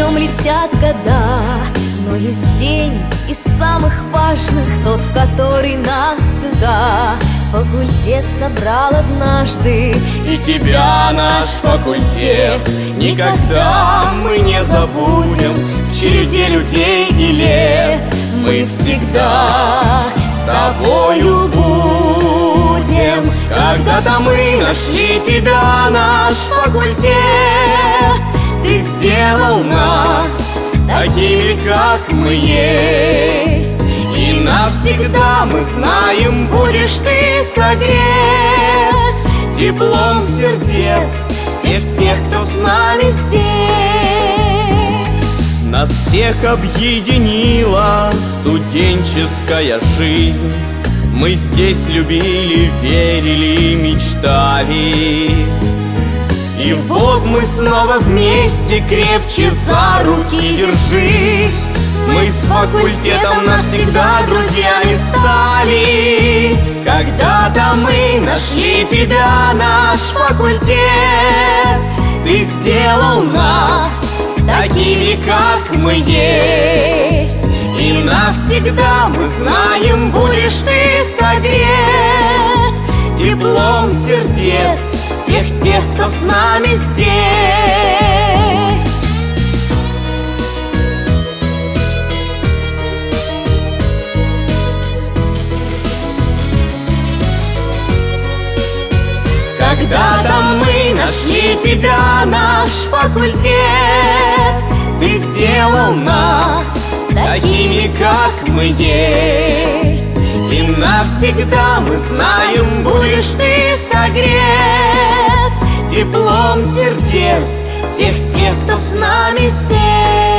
нем летят года, но есть день из самых важных, тот, в который нас сюда факультет собрал однажды. И тебя, наш факультет, никогда мы не забудем. В череде людей и лет мы всегда с тобою будем. Когда-то мы нашли тебя, наш факультет, ты сделал нас такими, как мы есть. И навсегда мы знаем, будешь ты согрет теплом сердец всех тех, кто с нами здесь. Нас всех объединила студенческая жизнь. Мы здесь любили, верили, мечтали. И вот мы снова вместе, крепче за руки держись. Мы с факультетом навсегда друзьями стали. Когда-то мы нашли тебя, наш факультет, ты сделал нас такими, как мы есть. И навсегда мы знаем, будешь ты согрет теплом сердец всех тех, кто с нами здесь. Когда-то мы нашли тебя, наш факультет, ты сделал нас такими, как мы есть. И навсегда мы знаем, будешь ты согрет теплом сердец всех тех, кто с нами здесь.